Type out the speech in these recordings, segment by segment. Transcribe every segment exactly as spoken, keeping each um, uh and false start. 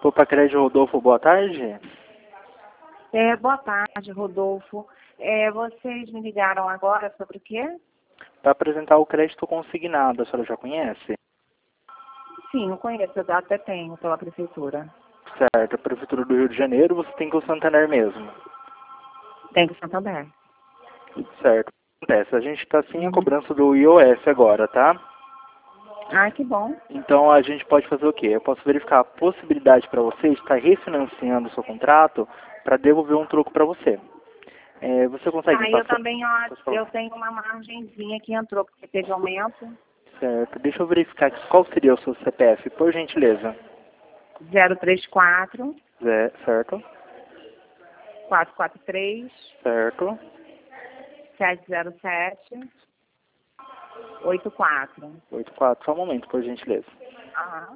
Opa, Crédito Rodolfo, boa tarde. É, boa tarde, Rodolfo. É, vocês me ligaram agora sobre o quê? Para apresentar o crédito consignado, a senhora já conhece? Sim, eu conheço, eu até tenho pela prefeitura. Certo, a Prefeitura do Rio de Janeiro, você tem com o Santander mesmo. Tem que Santander. Certo. Acontece, a gente está sem a Uhum. cobrança do I O S agora, tá? Ah, que bom. Então a gente pode fazer o quê? Eu posso verificar a possibilidade para você de estar refinanciando o seu contrato para devolver um troco para você. É, você consegue me Ah, eu passar? também, ó, Pode falar. eu tenho uma margenzinha que entrou, porque teve aumento. Certo. Deixa eu verificar aqui qual seria o seu C P F, por gentileza. zero três quatro, Zé, certo? quatro quatro três, Certo. sete zero sete, oito quatro. oito quatro, só um momento, por gentileza. Aham.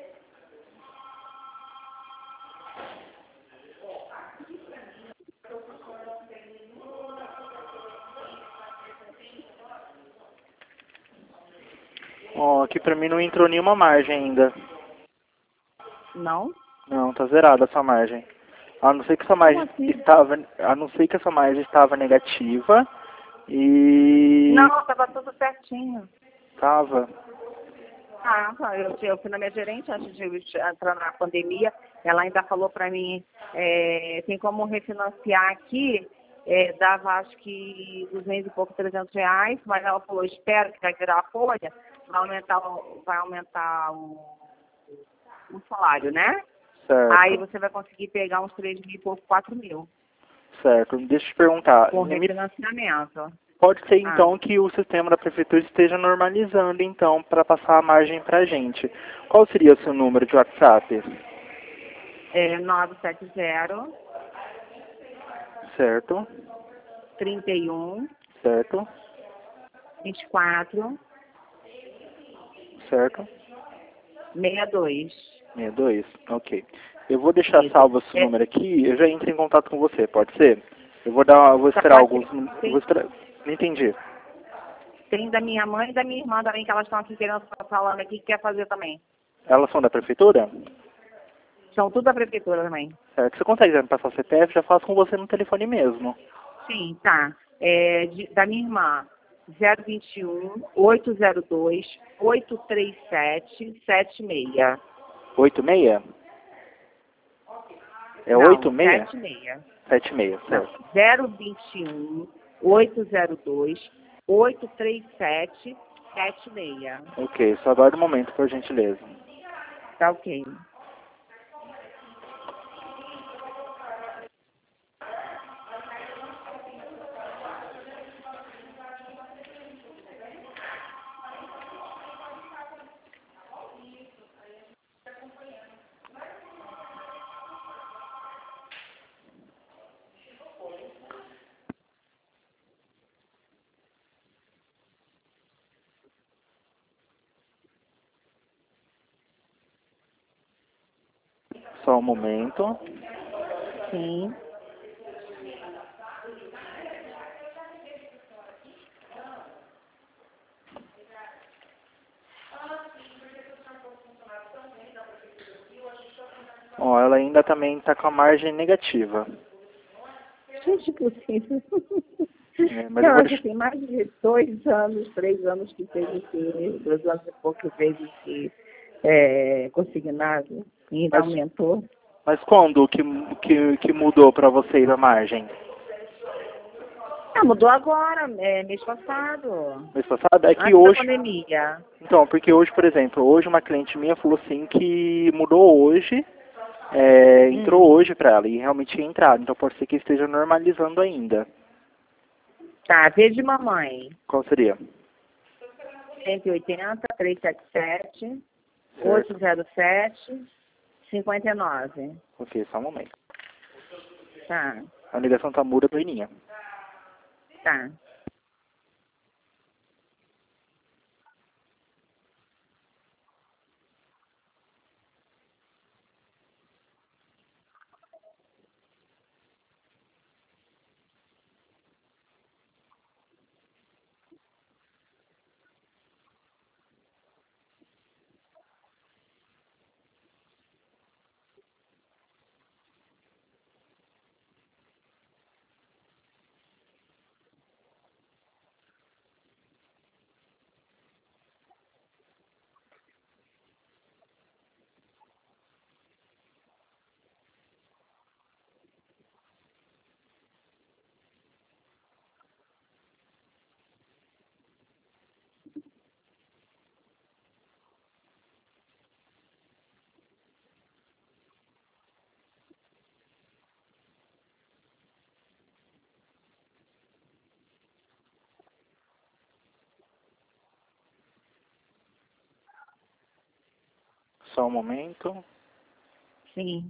Ó, aqui pra mim não entrou nenhuma margem ainda. Não? Não, tá zerada essa margem. A não ser que essa Como margem assim? estava, a não ser que essa margem estava negativa e Não, estava tudo certinho. estava. Ah, tá. eu, eu fui na minha gerente antes de entrar na pandemia, ela ainda falou para mim, é, tem como refinanciar aqui, é, dava acho que duzentos e pouco, trezentos reais, mas ela falou, espero que vai virar a folha, vai aumentar, o- vai aumentar o, o salário, né? Aí Certo, você vai conseguir pegar uns três mil e pouco, quatro mil, certo. Deixa eu te perguntar. com me- refinanciamento. Pode ser Ah, então que o sistema da prefeitura esteja normalizando então para passar a margem pra gente. Qual seria o seu número de WhatsApp? é nove sete zero, Certo, trinta e um, certo, vinte e quatro, certo. sessenta e dois. sessenta e dois, ok. Eu vou deixar Isso. salvo esse É, número aqui, eu já entro em contato com você, pode ser? Eu vou dar, eu vou tá, esperar pode alguns ser. minutos, vou Tem, esperar, não entendi. tem da minha mãe e da minha irmã também, que elas estão aqui querendo falando aqui, que quer fazer também. Elas são da prefeitura? São tudo da prefeitura também. Certo, você consegue me passar o C P F? Já faço com você no telefone mesmo. Sim, tá. É, de- da minha irmã, zero vinte e um, oito zero dois, oito três sete, sete seis. oito seis? É oito Não, seis? sete seis. sete seis, Não, certo. zero vinte e um, oito zero dois, oito três sete, sete seis. Ok, só aguarde um momento, por gentileza. Tá ok. Só um momento. Sim. Ó, ela ainda também está com a margem negativa. Gente, possível. É, mas Eu eu vou acho que deixar... tem mais de dois anos, três anos que teve esse, dois anos e pouco que teve esse é, consignado e ainda Mas, aumentou. mas quando que, que, que mudou para vocês a margem? Ah, mudou agora, é, mês passado, Mês passado? É que antes da hoje... pandemia. Então, porque hoje, por exemplo, hoje uma cliente minha falou assim que mudou hoje, é, entrou Hum. hoje para ela e realmente tinha entrado. Então pode ser que esteja normalizando ainda. Tá, V de mamãe, Qual seria? cento e oitenta, trezentos e setenta e sete, Certo. oitocentos e sete, cinquenta e nove. Ok, só um momento. Tá, A ligação tá muda, Doininha. tá. Só um momento. Sim.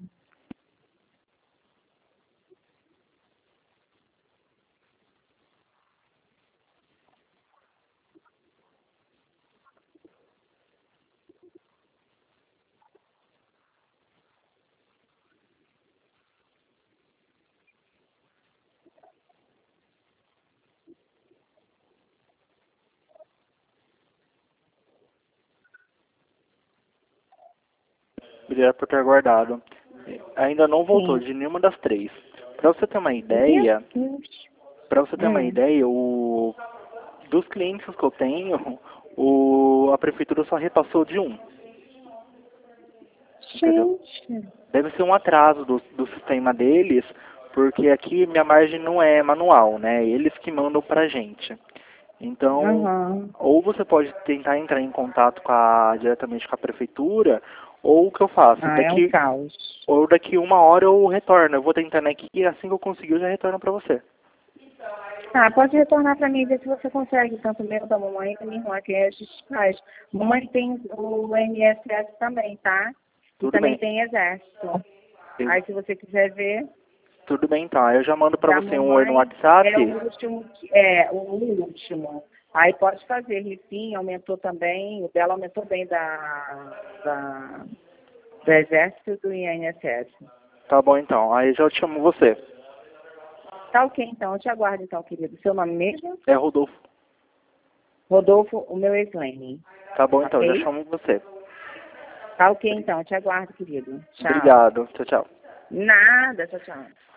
Obrigado por ter aguardado. Ainda não voltou Sim. de nenhuma das três. Para você ter uma ideia, para você ter uma Hum. ideia, o dos clientes que eu tenho, o a prefeitura só repassou de um. Entendeu? Gente. Deve ser um atraso do, do sistema deles, porque aqui minha margem não é manual, né? Eles que mandam pra gente. Então, Uhum. ou você pode tentar entrar em contato com a, diretamente com a prefeitura, ou o que eu faço? Ah, é um Daqui, caos. ou daqui uma hora eu retorno. Eu vou tentando aqui e assim que eu conseguir eu já retorno pra você. Ah, pode retornar para mim, ver se você consegue, tanto meu, da mamãe, da minha irmã, que a gente faz. Mamãe tem o I N S S também, tá? E Tudo também bem. tem exército. Eu- Aí, se você quiser ver, tudo bem então. Aí eu já mando pra da você um oi no mamãe WhatsApp. é o último, que- é o último. Aí pode fazer, Rifinho aumentou também, o dela aumentou bem da, da, do exército e do I N S S. Tá bom então. Aí já eu chamo você. Tá ok, então. Eu te aguardo, então, querido. Seu nome mesmo? É Rodolfo. Rodolfo, o meu é Slane. Tá bom então, já Ok? chamo você. Tá ok, então. Eu te aguardo, querido. Tchau. Obrigado. Tchau, tchau. Nada. Tchau, tchau.